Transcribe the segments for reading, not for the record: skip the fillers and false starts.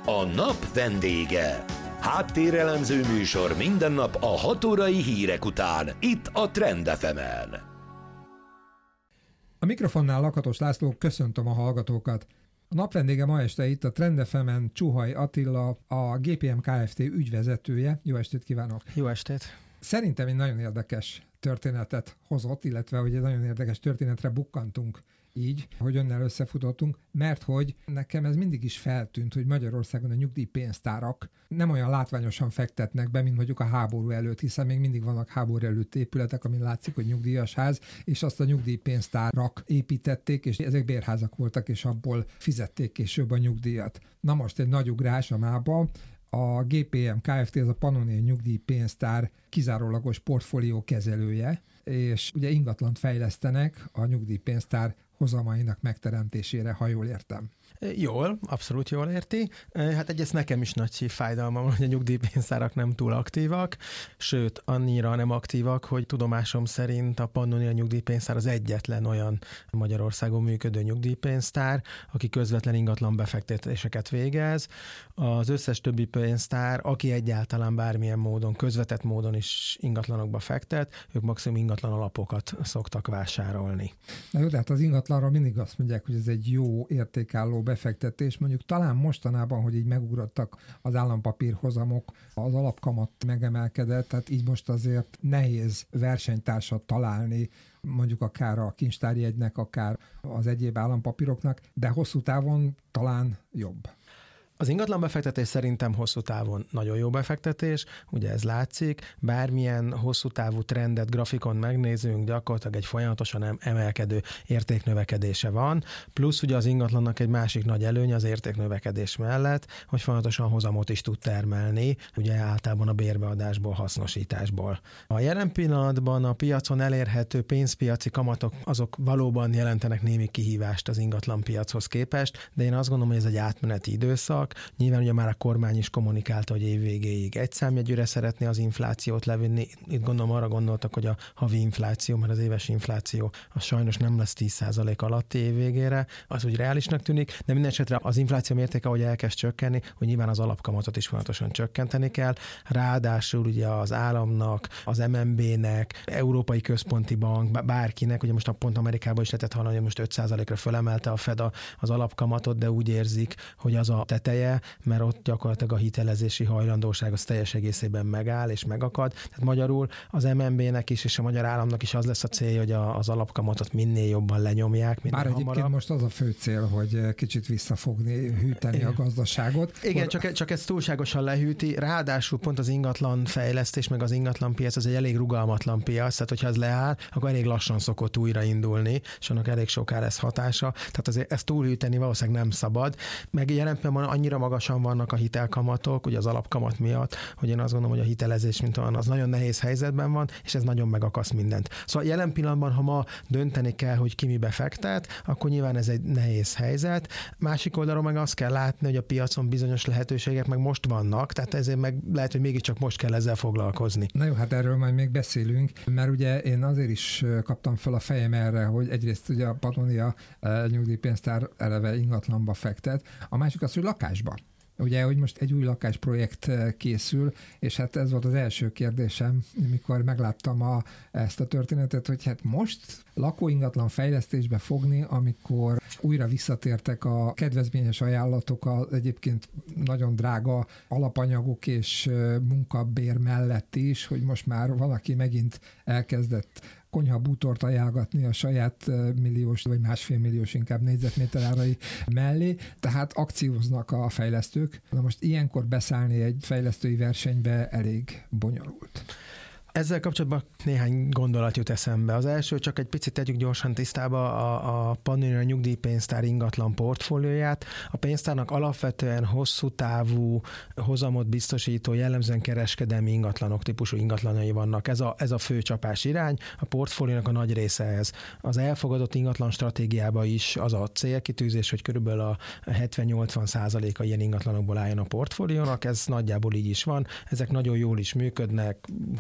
A nap vendége. Háttérelemző műsor minden nap a 6 órai hírek után, itt a Trend FM-en. A mikrofonnál Lakatos László, köszöntöm a hallgatókat. A nap vendége ma este itt a Trend FM-en Csuhaj Attila, a GPM Kft. Ügyvezetője. Jó estét kívánok! Jó estét! Szerintem egy nagyon érdekes történetet hozott, illetve hogy egy nagyon érdekes történetre bukkantunk így, hogy önnel összefutottunk, mert hogy nekem ez mindig is feltűnt, hogy Magyarországon a nyugdíjpénztárak nem olyan látványosan fektetnek be, mint mondjuk a háború előtt, hiszen még mindig vannak háború előtt épületek, amin látszik, hogy nyugdíjas ház, és azt a nyugdíjpénztárak építették, és ezek bérházak voltak, és abból fizették később a nyugdíjat. Na most egy nagy ugrás a mába. A GPM Kft. Ez a Pannonia nyugdíjpénztár kizárólagos portfólió kezelője, és ugye ingatlant fejlesztenek a nyugdíjpénztár hozamainak megteremtésére, ha jól értem. Jól, abszolút jól érti. Hát egyrészt nekem is nagy szívfájdalmam, hogy a nyugdíjpénztárak nem túl aktívak, sőt, annyira nem aktívak, hogy tudomásom szerint a Pannonia nyugdíjpénztár az egyetlen olyan Magyarországon működő nyugdíjpénztár, aki közvetlen ingatlan befektetéseket végez. Az összes többi pénztár, aki egyáltalán bármilyen módon, közvetett módon is ingatlanokba fektet, ők maximum ingatlan alapokat szoktak vásárolni. Na jó, de hát az ingatlanra mindig azt mondják, hogy ez egy jó értékálló befektetés. Mondjuk talán mostanában, hogy így megugrottak az állampapírhozamok, az alapkamat megemelkedett, tehát így most azért nehéz versenytársat találni, mondjuk akár a kincstárjegynek, akár az egyéb állampapíroknak, de hosszú távon talán jobb. Az ingatlan befektetés szerintem hosszú távon nagyon jó befektetés, ugye ez látszik, bármilyen hosszú távú trendet, grafikon megnézünk, gyakorlatilag egy folyamatosan emelkedő értéknövekedése van, plusz ugye az ingatlannak egy másik nagy előnye az értéknövekedés mellett, hogy folyamatosan hozamot is tud termelni, ugye általában a bérbeadásból, hasznosításból. A jelen pillanatban a piacon elérhető pénzpiaci kamatok azok valóban jelentenek némi kihívást az ingatlan piachoz képest, de én azt gondolom, hogy ez egy átmeneti időszak. Nyilván ugye már a kormány is kommunikálta, hogy év végéig egy számjegyűre szeretné az inflációt levinni. Itt gondolom arra gondoltak, hogy a havi infláció, mert az éves infláció az sajnos nem lesz 10% alatti év végére, az úgy reálisnak tűnik, de minden esetre az infláció mértéke, hogy elkezd csökkenni, hogy nyilván az alapkamatot is folyamatosan csökkenteni kell. Ráadásul ugye az államnak, az MNB-nek, Európai Központi Bank, bárkinek, ugye most pont Amerikában is lehetett hallani, hogy most 5%-ra fölemelte a Fed az alapkamatot, de úgy érzik, hogy az a teteje, mert ott gyakorlatilag a hitelezési hajlandóság az teljes egészében megáll és megakad. Tehát magyarul az MNB-nek is és a magyar államnak is az lesz a célja, hogy az alapkamatot minél jobban lenyomják. Bár egyébként most az a fő cél, hogy kicsit visszafogni, hűteni a gazdaságot. Igen, csak ez túlságosan lehűti. Ráadásul pont az ingatlan fejlesztés, meg az ingatlan piac az egy elég rugalmatlan piac, tehát hogyha ez leáll, akkor elég lassan szokott újraindulni, és annak elég soká lesz hatása. Tehát azért ezt túlhűteni valószínűleg nem szabad. Meg jelen pillanatban annyira magasan vannak a hitelkamatok, ugye az alapkamat miatt, hogy én azt gondolom, hogy a hitelezés, mint olyan, az nagyon nehéz helyzetben van, és ez nagyon megakaszt mindent. Szóval jelen pillanatban, ha ma dönteni kell, hogy ki mibe fektet, akkor nyilván ez egy nehéz helyzet. Másik oldalról meg azt kell látni, hogy a piacon bizonyos lehetőségek meg most vannak, tehát ezért meg lehet, hogy mégiscsak most kell ezzel foglalkozni. Na jó, hát erről majd még beszélünk, mert ugye én azért is kaptam fel a fejem erre, hogy egyrészt ugye a Pannonia nyugdíjpénztár eleve ingatlanba fektet, a másik az, hogy lakásba. Ugye, hogy most egy új lakásprojekt készül, és hát ez volt az első kérdésem, mikor megláttam ezt a történetet, hogy hát most lakóingatlan fejlesztésbe fogni, amikor újra visszatértek a kedvezményes ajánlatok, az egyébként nagyon drága alapanyagok és munkabér mellett is, hogy most már valaki megint elkezdett konyhabútort ajánlgatni a saját milliós vagy másfél milliós inkább négyzetméter árai mellé, tehát akcióznak a fejlesztők. Na most ilyenkor beszállni egy fejlesztői versenybe elég bonyolult. Ezzel kapcsolatban néhány gondolat jut eszembe. Az első, csak egy picit tegyük gyorsan tisztába a Pannonia nyugdíjpénztár ingatlan portfólióját. A pénztárnak alapvetően hosszú távú hozamot biztosító, jellemzően kereskedelmi ingatlanok típusú ingatlanai vannak. Ez a fő csapás irány. A portfóliónak a nagy része ez. Az elfogadott ingatlan stratégiában is az a célkitűzés, hogy körülbelül a 70-80%-a ilyen ingatlanokból álljon a portfóliónak. Ez nagyjából így is van. Ezek nagyon jól is működnek, hosszú távú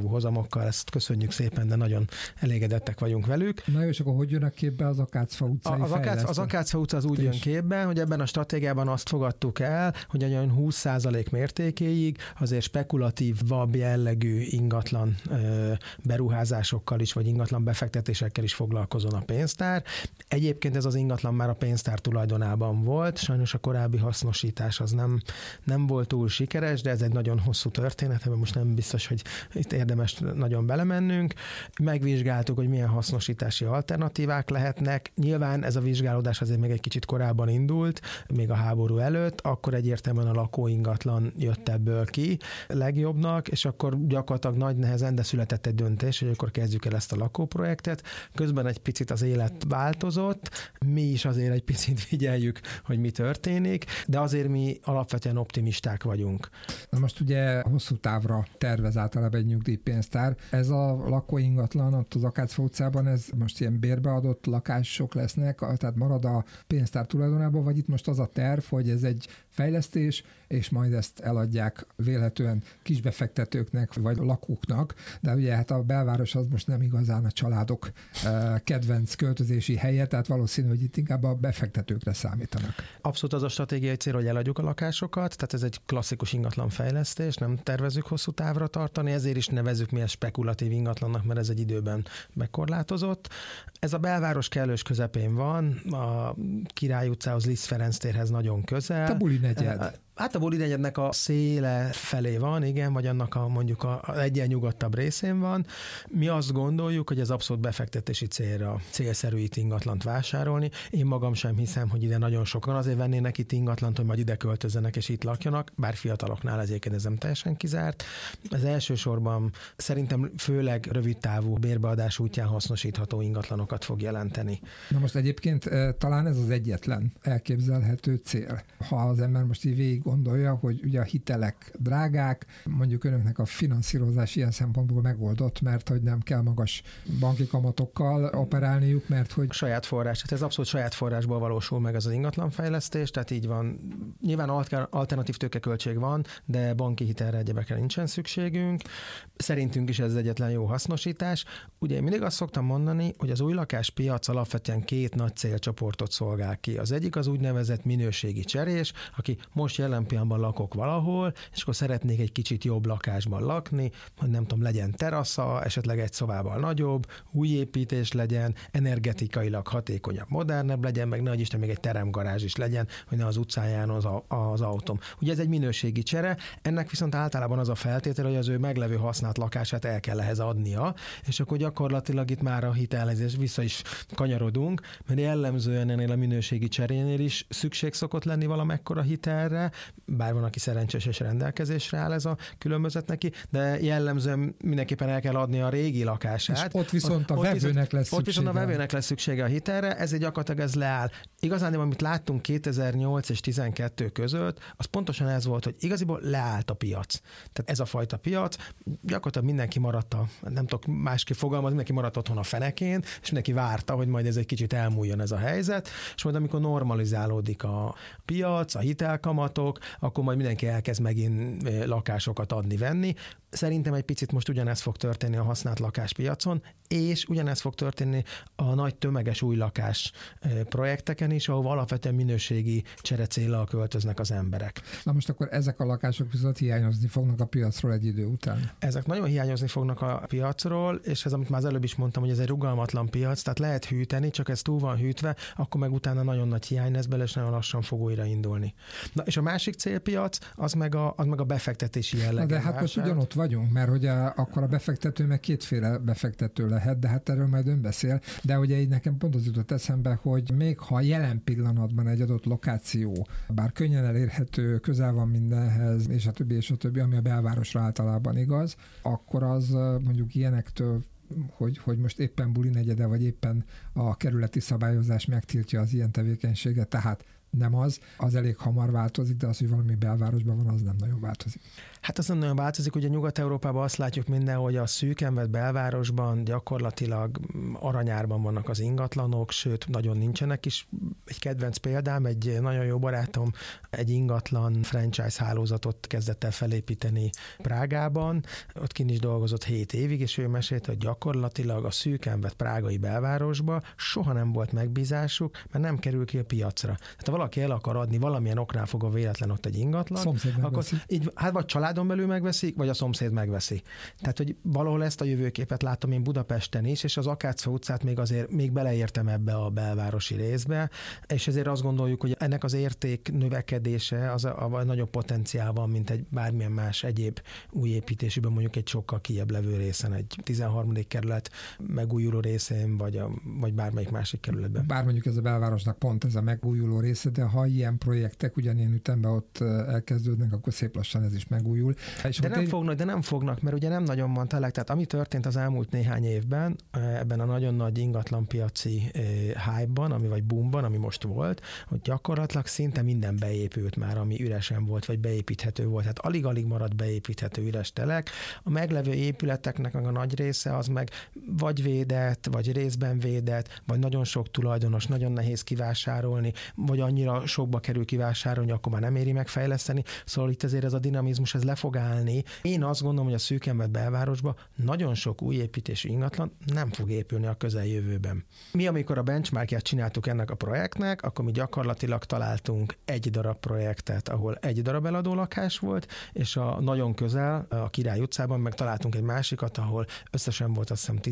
távú hozamokkal, ezt köszönjük szépen, de nagyon elégedettek vagyunk velük. Na jó, és akkor hogy jön a képbe az Akácfa utcai fejlesztés? Az Akácfa utca az úgy jön képbe, hogy ebben a stratégiában azt fogadtuk el, hogy olyan 20% mértékéig azért spekulatívabb jellegű ingatlan beruházásokkal is, vagy ingatlan befektetésekkel is foglalkozon a pénztár. Egyébként ez az ingatlan már a pénztár tulajdonában volt, sajnos a korábbi hasznosítás az nem volt túl sikeres, de ez egy nagyon hosszú történet, ebben most nem biztos, hogy itt érdemes nagyon belemennünk. Megvizsgáltuk, hogy milyen hasznosítási alternatívák lehetnek. Nyilván ez a vizsgálódás azért még egy kicsit korábban indult, még a háború előtt, akkor egyértelműen a lakóingatlan jött ebből ki legjobbnak, és akkor gyakorlatilag nagy nehezen, de született egy döntés, hogy akkor kezdjük el ezt a lakóprojektet. Közben egy picit az élet változott, mi is azért egy picit figyeljük, hogy mi történik, de azért mi alapvetően optimisták vagyunk. Na most ugye hosszú távra tervez általában egy nyugdíjpénztár. Ez a lakóingatlan ott az Akácfa utcában, ez most ilyen bérbeadott lakások lesznek, tehát marad a pénztár tulajdonában, vagy itt most az a terv, hogy ez egy fejlesztés, és majd ezt eladják vélhetően kisbefektetőknek, vagy lakóknak, de ugye hát a belváros az most nem igazán a családok kedvenc költözési helye, tehát valószínű, hogy itt inkább a befektetőkre számítanak. Abszolút az a stratégiai cél, hogy eladjuk a lakásokat, tehát ez egy klasszikus ingatlanfejlesztés, nem tervezünk hosszú távra tartani, ezért is nevezzük mi ezt spekulatív ingatlannak, mert ez egy időben megkorlátozott. Ez a belváros kellős közepén van, a Király utcához, Liszt Ferenc térhez nagyon közel. A buli negyed. Hát a buli negyednek a széle felé van, igen, vagy annak mondjuk a egyen nyugodtabb részén van. Mi azt gondoljuk, hogy ez abszolút befektetési célra célszerű itt ingatlant vásárolni. Én magam sem hiszem, hogy ide nagyon sokan azért vennének itt ingatlant, hogy majd ide költözzenek és itt lakjanak, bár fiataloknál ezért ez nem teljesen kizárt. Ez elsősorban szerintem főleg rövid távú bérbeadás útján hasznosítható ingatlanokat fog jelenteni. Na most egyébként talán ez az egyetlen elképzelhető cél. Ha az ember most így végig gondolja, hogy ugye a hitelek drágák, mondjuk önöknek a finanszírozás ilyen szempontból megoldott, mert hogy nem kell magas banki kamatokkal operálniuk, mert hogy... Saját forrás, tehát ez abszolút saját forrásból valósul meg az ingatlanfejlesztés, tehát így van. Nyilván alternatív tőkeköltség van, de banki hitelre egyebekre nincsen szükségünk. Szerintünk is ez egyetlen jó hasznosítás. Ugye én mindig azt szoktam mondani, hogy az új lakáspiac alapvetően két nagy célcsoportot szolgál ki. Az egyik az úgynevezett minőségi cserés, aki most jelen pillanatban lakok valahol, és akkor szeretnék egy kicsit jobb lakásban lakni, hogy nem tudom, legyen terasza, esetleg egy szobával nagyobb, új építés legyen, energetikailag hatékonyabb, modernebb legyen, meg nagy Isten még egy teremgarázs is legyen, hogy ne az utcán járjon az autóm. Ugye ez egy minőségi csere, ennek viszont általában az a feltétel, hogy az ő meglevő használt lakását el kell ehhez adnia, és akkor gyakorlatilag itt már a hitelezés vissza is kanyarodunk, mert jellemzően ennél a minőségi cserénél is szükség szokott lenni valamekkora hitelre, bár van, aki szerencsés és rendelkezésre áll ez a különbözet neki, de jellemzően mindenképpen el kell adni a régi lakását. És ott viszont a vevőnek lesz szüksége. Ott viszont a vevőnek lesz szüksége a hitelre, ezért gyakorlatilag ez leáll. Igazán, amit láttunk 2008 és 2012 között, az pontosan ez volt, hogy igaziból leállt a piac. Tehát ez a fajta piac, gyakorlatilag mindenki maradt nem tudok másképp fogalmazni, mindenki maradt otthon a fenekén, és mindenki várta, hogy majd ez egy kicsit elmúljon ez a helyzet, és majd amikor normalizálódik a piac, a hitelkamatok, akkor majd mindenki elkezd megint lakásokat adni-venni. Szerintem egy picit most ugyanez fog történni a használt lakáspiacon, és ugyanez fog történni a nagy tömeges új lakás projekteken is, ahol alapvetően minőségi cserecéllal költöznek az emberek. Na most akkor ezek a lakások viszont hiányozni fognak a piacról egy idő után. Ezek nagyon hiányozni fognak a piacról, és ez, amit már az előbb is mondtam, hogy ez egy rugalmatlan piac, tehát lehet hűteni, csak ez túl van hűtve, akkor meg utána nagyon nagy hiány lesz belőle, és nagyon lassan fog újraindulni. Na és a másik célpiac, az meg a befektetési jellegű. De hát most ugyanott vagyunk, mert hogy akkor a befektető meg kétféle befektető lehet, de hát erről majd ön beszél. De ugye így nekem pont az jutott eszembe, hogy még ha jelen pillanatban egy adott lokáció, bár könnyen elérhető, közel van mindenhez, és a többi, ami a belvárosra általában igaz, akkor az mondjuk ilyenektől, hogy most éppen buli negyede, vagy éppen a kerületi szabályozás megtiltja az ilyen tevékenységet, tehát nem az elég hamar változik, de az, hogy valami belvárosban van, az nem nagyon változik. Hát az nem nagyon változik, ugye Nyugat-Európában azt látjuk minden, hogy a szűken vett belvárosban gyakorlatilag aranyárban vannak az ingatlanok, sőt, nagyon nincsenek is. Egy kedvenc példám, egy nagyon jó barátom egy ingatlan franchise hálózatot kezdett el felépíteni Prágában, ott kint is dolgozott 7 évig, és ő mesélte, hogy gyakorlatilag a szűken vett prágai belvárosba soha nem volt megbízásuk, mert nem kerül ki a piacra. Tehát ha valaki el akar adni, valamilyen oknál fogva véletlen ott egy ingatlan, akkor így, hát vagy családon belül megveszik, vagy a szomszéd megveszi. Tehát, hogy valahol ezt a jövőképet látom én Budapesten is, és az Akácfa utcát még beleértem ebbe a belvárosi részbe, és ezért azt gondoljuk, hogy ennek az érték növekedése az a nagyobb potenciál van, mint egy bármilyen más egyéb új építésében, mondjuk egy sokkal kijebb levő részen, egy 13. kerület megújuló részén, vagy bármelyik másik kerületben. Bár mondjuk ez a belvárosnak pont ez a megújuló része, de ha ilyen projektek ugyanilyen ütemben ott elkezdődnek, akkor szép lassan ez is megújul. De nem fognak, mert ugye nem nagyon van tényleg. Tehát ami történt az elmúlt néhány évben, ebben a nagyon nagy ingatlanpiaci hype-ban, vagy boomban, ami most volt, hogy gyakorlatilag szinte minden beépült már, ami üresen volt, vagy beépíthető volt. Tehát alig-alig maradt beépíthető üres telek. A meglevő épületeknek a nagy része az meg vagy védett, vagy részben védett, vagy nagyon sok tulajdonos, nagyon nehéz kivásárolni, vagy annyira sokba kerül kivásárolni, akkor már nem éri megfejleszteni. Szóval itt azért ez a dinamizmus, ez le fog állni. Én azt gondolom, hogy a szűken vett belvárosban nagyon sok új építésű ingatlan nem fog épülni a közeljövőben. Mi, amikor a benchmarkját csináltuk ennek a projektnek, akkor mi gyakorlatilag találtunk egy darab projektet, ahol egy darab eladó lakás volt, és a nagyon közel, a Király utcában meg találtunk egy másikat, ahol összesen volt azt hiszem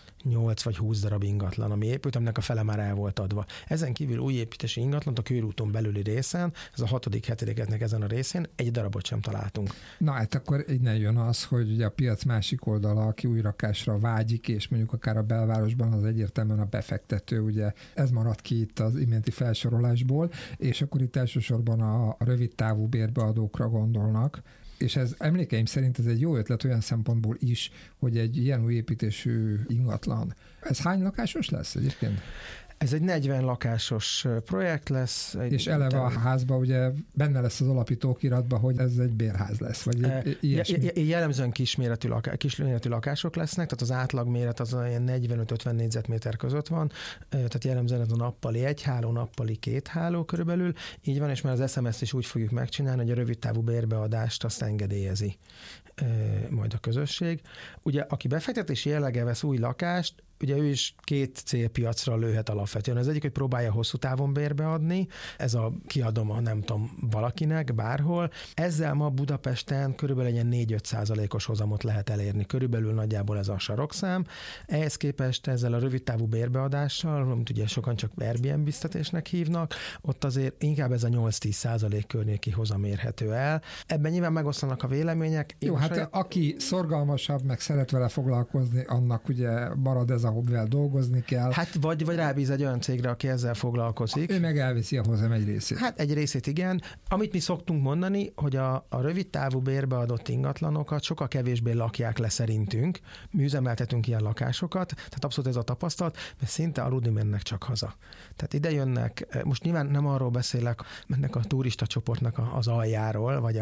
18 vagy 20 darab ingatlan, ami épült, aminek a fele már el volt adva. Ezen kívül új építési ingatlant a körúton belüli részen, ez a 6.-7. ezen a részén egy darabot sem találtunk. Na hát akkor innen jön az, hogy ugye a piac másik oldala, aki új lakásra vágyik, és mondjuk akár a belvárosban az egyértelműen a befektető, ugye ez maradt ki itt az iménti felsorolásból, és akkor itt elsősorban a rövid távú bérbeadókra gondolnak, és ez emlékeim szerint ez egy jó ötlet olyan szempontból is, hogy egy ilyen új építésű ingatlan. Ez hány lakásos lesz egyébként? Ez egy 40 lakásos projekt lesz. És eleve a házba ugye benne lesz az alapítókiratban, hogy ez egy bérház lesz, vagy ilyesmi. Jellemzően kisméretű lakások lesznek, tehát az átlagméret az olyan 45-50 négyzetméter között van, tehát jellemzően ez a nappali 1 háló, nappali 2 háló körülbelül. Így van, és már az SMS-t is úgy fogjuk megcsinálni, hogy a rövidtávú bérbeadást azt engedélyezi majd a közösség. Ugye, aki befektetési jelleggel vesz új lakást, ugye ő is 2 célpiacra lőhet alapvetően. Az egyik, hogy próbálja hosszú távon bérbeadni, ez a kiadom a nem tudom valakinek, bárhol. Ezzel ma Budapesten körülbelül egy 4-5%-os hozamot lehet elérni. Körülbelül nagyjából ez a sarokszám. Ehhez képest ezzel a rövidtávú bérbeadással, amit ugye sokan csak Airbnb-biztetésnek hívnak, ott azért inkább ez a 8-10% környéki hozam érhető el. Ebben nyilván megoszlanak a vélemények. Jó, hát aki szorgalmasabb, meg szeret vele foglalkozni, annak ugye marad ez a hobbivel dolgozni kell. Hát vagy rábíz egy olyan cégre, aki ezzel foglalkozik. Ő meg elviszi a hozam egy részét. Hát egy részét igen. Amit mi szoktunk mondani, hogy a rövid távú bérbeadott ingatlanokat sokkal kevésbé lakják le szerintünk. Mi üzemeltetünk ilyen lakásokat, tehát abszolút ez a tapasztalat, mert szinte aludni mennek csak haza. Tehát ide jönnek, most nyilván nem arról beszélek, mennek a turista csoportnak az aljáról, vagy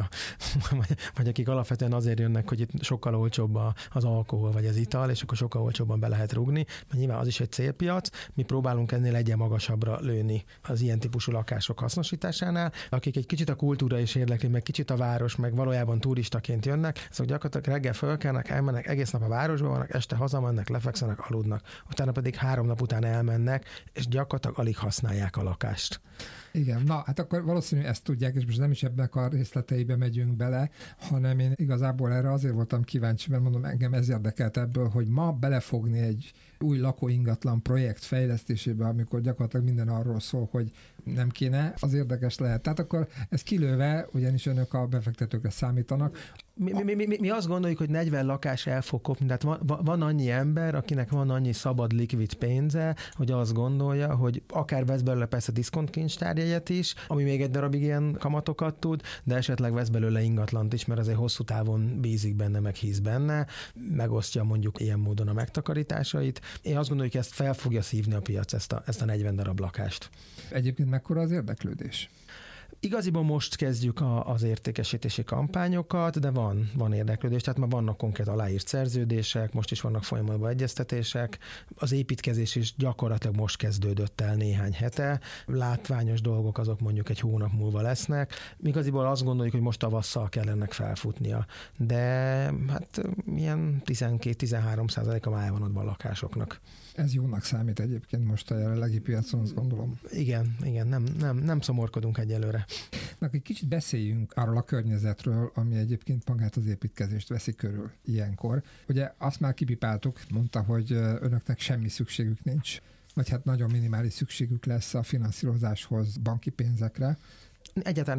akik alapvetően azért jönnek, hogy itt sokkal olcsóbb az alkohol, vagy az ital, és akkor sokkal olcsóbban be lehet rugni, mert nyilván az is egy célpiac, mi próbálunk ennél egyen magasabbra lőni az ilyen típusú lakások hasznosításánál. Akik egy kicsit a kultúra is érdekli, meg kicsit a város, meg valójában turistaként jönnek, azok gyakorlatilag reggel fölkelnek, elmennek, egész nap a városba vannak, este hazamennek, lefekszenek, aludnak. Utána pedig 3 nap után elmennek, és gyakorlatilag alig használják a lakást. Igen, na hát akkor valószínű ezt tudják, és most nem is ebben a részleteibe megyünk bele, hanem én igazából erre azért voltam kíváncsi, mert mondom, engem ez érdekelt ebből, hogy ma belefogni egy új lakóingatlan projekt fejlesztésébe, amikor gyakorlatilag minden arról szól, hogy nem kéne, az érdekes lehet. Tehát akkor ez kilőve, ugyanis önök a befektetőkre számítanak. Mi azt gondoljuk, hogy 40 lakás el fog kopni, tehát van annyi ember, akinek van annyi szabad likvid pénze, hogy azt gondolja, hogy akár vesz belőle persze diszkontkincstárjegyet is, ami még egy darabig ilyen kamatokat tud, de esetleg vesz belőle ingatlant is, mert azért hosszú távon bízik benne, meg hisz benne, megosztja mondjuk ilyen módon a megtakarításait, lakásait. Én azt gondolom, hogy ezt fel fogja szívni a piac, ezt a 40 darab lakást. Egyébként mekkora az érdeklődés? Igaziból most kezdjük az értékesítési kampányokat, de van érdeklődés, tehát már vannak konkrét aláírt szerződések, most is vannak folyamatban egyeztetések, az építkezés is gyakorlatilag most kezdődött el néhány hete, látványos dolgok azok mondjuk egy hónap múlva lesznek, igaziból azt gondoljuk, hogy most tavasszal kell ennek felfutnia, de hát ilyen 12-13%-a már van ott a lakásoknak. Ez jónak számít egyébként most a jelenlegi piacon, azt gondolom. Igen, nem szomorkodunk egyelőre. Egy kicsit beszéljünk arról a környezetről, ami egyébként magát az építkezést veszi körül ilyenkor. Ugye azt már kipipáltuk, mondta, hogy önöknek semmi szükségük nincs, vagy hát nagyon minimális szükségük lesz a finanszírozáshoz, banki pénzekre. Egyáltalán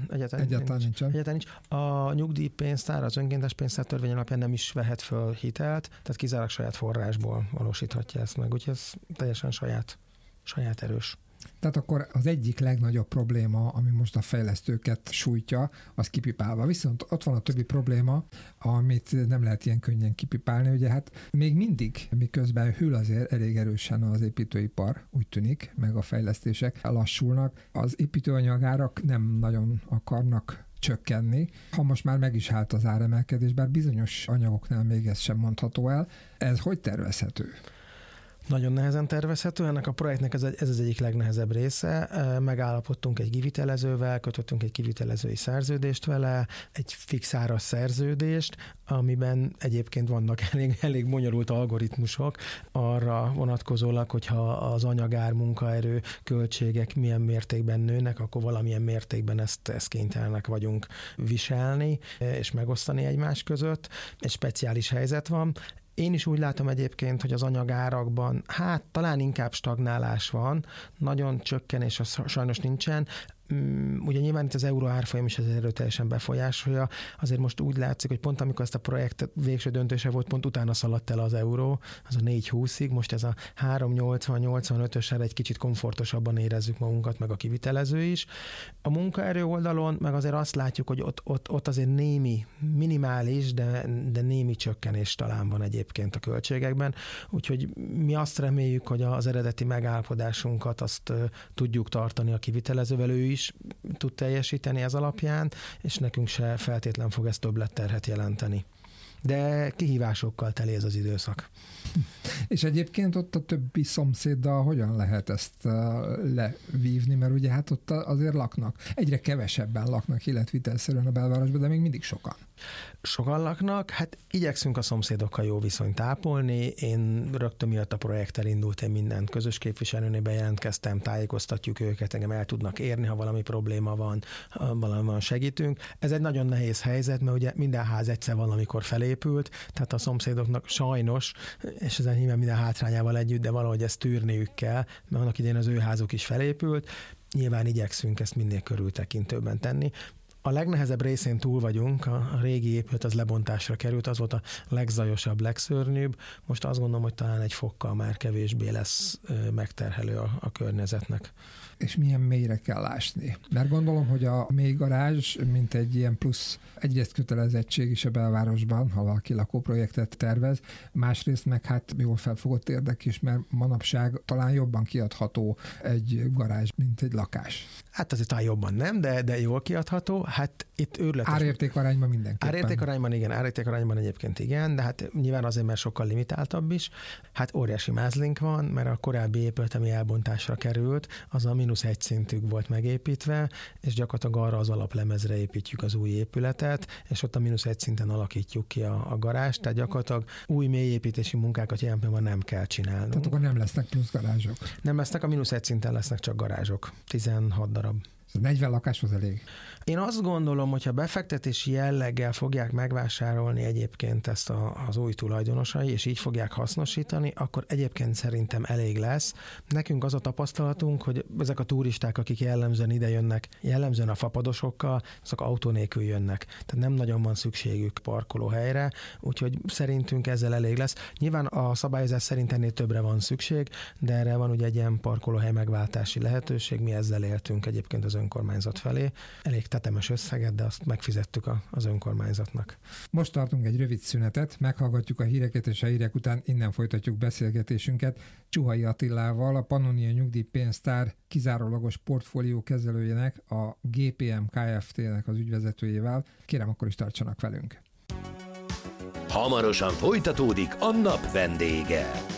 nincsen. A nyugdíjpénztár, az önkéntes pénztár törvény alapján nem is vehet föl hitelt, tehát kizárólag saját forrásból valósíthatja ezt meg, úgyhogy ez teljesen saját erős. Tehát akkor az egyik legnagyobb probléma, ami most a fejlesztőket sújtja, az kipipálva. Viszont ott van a többi probléma, amit nem lehet ilyen könnyen kipipálni. Ugye hát még mindig, miközben hűl azért elég erősen az építőipar, úgy tűnik, meg a fejlesztések lassulnak, az építőanyagárak nem nagyon akarnak csökkenni. Ha most már meg is állt az áremelkedés, bár bizonyos anyagoknál még ez sem mondható el. Ez hogy tervezhető? Nagyon nehezen tervezhető, ennek a projektnek ez az egyik legnehezebb része. Megállapodtunk egy kivitelezővel, kötöttünk egy kivitelezői szerződést vele, egy fix áras szerződést, amiben egyébként vannak elég bonyolult algoritmusok arra vonatkozólag, hogyha az anyagár, munkaerő, költségek milyen mértékben nőnek, akkor valamilyen mértékben ezt kénytelenek vagyunk viselni és megosztani egymás között. Egy speciális helyzet van. Én is úgy látom egyébként, hogy az anyagárakban talán inkább stagnálás van, nagyon csökkenés sajnos nincsen. Ugye nyilván itt az euró árfolyam is ez erőteljesen befolyásolja, azért most úgy látszik, hogy pont amikor ezt a projektet végső döntése volt, pont utána szaladt el az euró, az a 4,20-ig, most ez a 3,80-85-ösre egy kicsit komfortosabban érezzük magunkat, meg a kivitelező is. A munkaerő oldalon meg azért azt látjuk, hogy ott azért némi, minimális, de némi csökkenés talán van egyébként a költségekben, úgyhogy mi azt reméljük, hogy az eredeti megállapodásunkat azt tudjuk tartani a kivitelezővel, ő is tud teljesíteni ez alapján, és nekünk se feltétlen fog ez többletterhet jelenteni. De kihívásokkal teli ez az időszak. És egyébként ott a többi szomszéddal hogyan lehet ezt levívni, mert ugye hát ott azért laknak. Egyre kevesebben laknak életvitelszerűen a belvárosban, de még mindig sokan. Sokan laknak, hát igyekszünk a szomszédokkal jó viszonyt ápolni. Én rögtön miatt a projekt elindult, én minden közös képviselőnél bejelentkeztem, tájékoztatjuk őket, engem el tudnak érni, ha valami probléma van, valami segítünk. Ez egy nagyon nehéz helyzet, mert ugye minden ház egyszer valamikor felépült, tehát a szomszédoknak sajnos, és ezen nyilván minden hátrányával együtt, de valahogy ezt tűrniük kell, mert annak idején az ő házuk is felépült. Nyilván igyekszünk ezt minél körültekintőbben tenni. A legnehezebb részén túl vagyunk, a régi épület az lebontásra került, az volt a legzajosabb, legszörnyűbb. Most azt gondolom, hogy talán egy fokkal már kevésbé lesz megterhelő a környezetnek. És milyen mélyre kell ásni? Mert gondolom, hogy a mély garázs, mint egy ilyen plusz egyrészt kötelezettség is a belvárosban, ha valaki lakóprojektet tervez, másrészt meg hát jól felfogott érdek is, mert manapság talán jobban kiadható egy garázs, mint egy lakás. Hát azért talán jobban nem, de jól kiadható. Hát itt őrületes. Árértékarányban mindenképpen. Árértékarányban egyébként igen, de hát nyilván azért, mert sokkal limitáltabb is. Hát óriási mázlink van, mert a korábbi épület, ami elbontásra került, az a -1 szintük volt megépítve, és gyakorlatilag arra az alaplemezre építjük az új épületet, és ott a -1 szinten alakítjuk ki a garást, tehát gyakorlatilag új mélyépítési munkákat jelen pillanatban nem kell csinálnunk. Tehát akkor nem lesznek plusz garázsok? Nem lesznek, a -1 szinten lesznek csak garázsok. 16 darab. 40 lakáshoz elég? Én azt gondolom, hogyha befektetési jelleggel fogják megvásárolni egyébként ezt az új tulajdonosai, és így fogják hasznosítani, akkor egyébként szerintem elég lesz. Nekünk az a tapasztalatunk, hogy ezek a turisták, akik jellemzően ide jönnek, jellemzően a fapadosokkal, azok autó nélkül jönnek. Tehát nem nagyon van szükségük parkolóhelyre, úgyhogy szerintünk ezzel elég lesz. Nyilván a szabályozás szerint ennél többre van szükség, de erre van ugye egy ilyen parkolóhely megváltási lehetőség, mi ezzel éltünk egyébként az önkormányzat felé. Elég tetemes összeget, de azt megfizettük az önkormányzatnak. Most tartunk egy rövid szünetet, meghallgatjuk a híreket, és a hírek után innen folytatjuk beszélgetésünket Csuhai Attilával, a Pannonia Nyugdíjpénztár kizárólagos portfólió kezelőjének, a GPM Kft-nek az ügyvezetőjével. Kérem, akkor is tartsanak velünk. Hamarosan folytatódik a nap vendége.